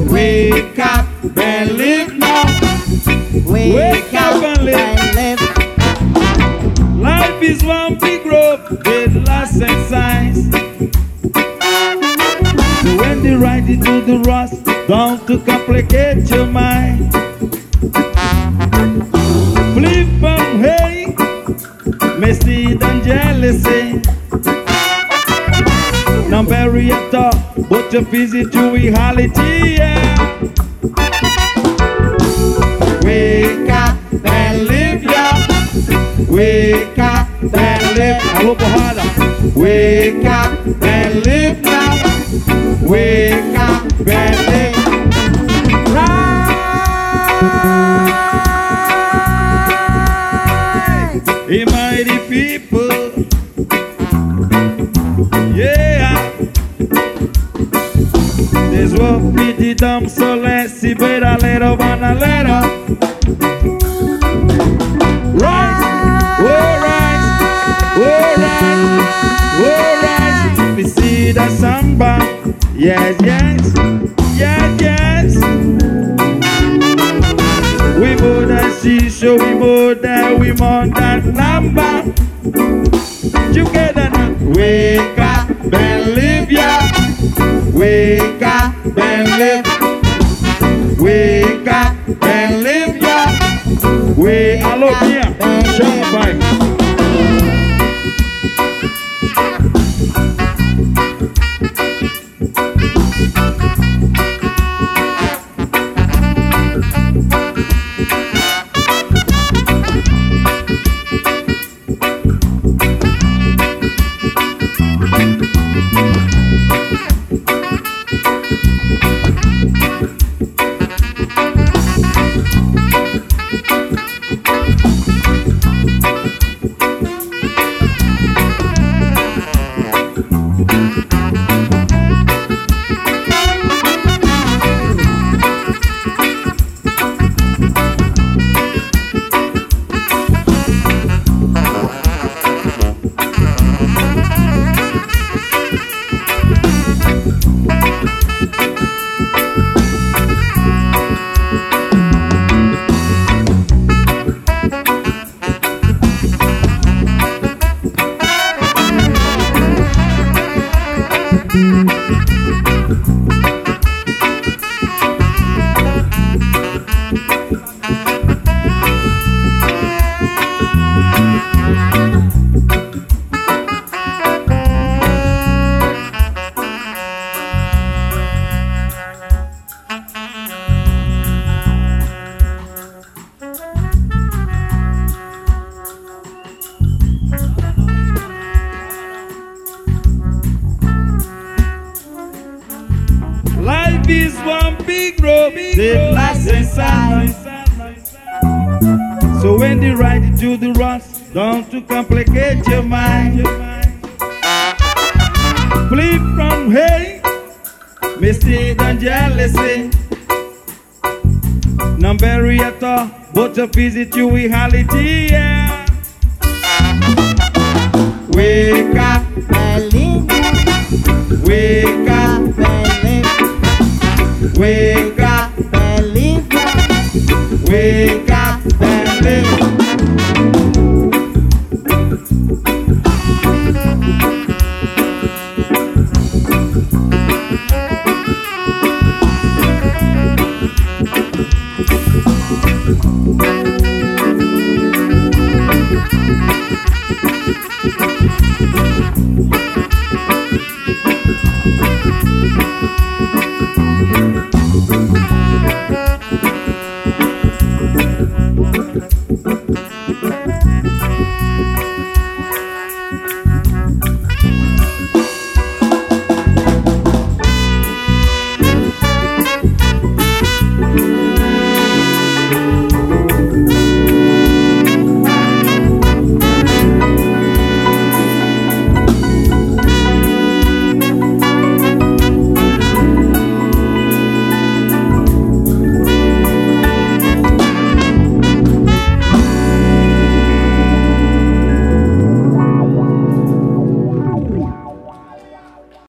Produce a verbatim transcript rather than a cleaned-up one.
Wake up and live now. Wake up and live. Life is one big road with lots and signs. So when they ride it to the rust, don't to complicate your mind. Flip from hate, messy than jealousy. Now bury your thought, but you visit to reality, yeah. Wake up and live, yeah. Wake up and live. A little harder. Wake up and live now. Wake up and live. Right. Hey, mighty people. Yeah. There's what we did, um, so let's see, but a little, one a little. Right. Alright, alright, alright. We see the samba. Yes, yes, yes, yes. We more than shisha, we more than, we more than number. Together now. Wake up and live, yeah. Wake up and live. Wake up and live, yeah. Wake up and live. Life is one big road, the last inside. So when they ride it to the rust, don't to complicate your mind. Flip from hate, mistake and jealousy. Now bury your thought, but you visit your reality, yeah. Wake up And live. Wake up, And live. wake up, And live. wake up and live.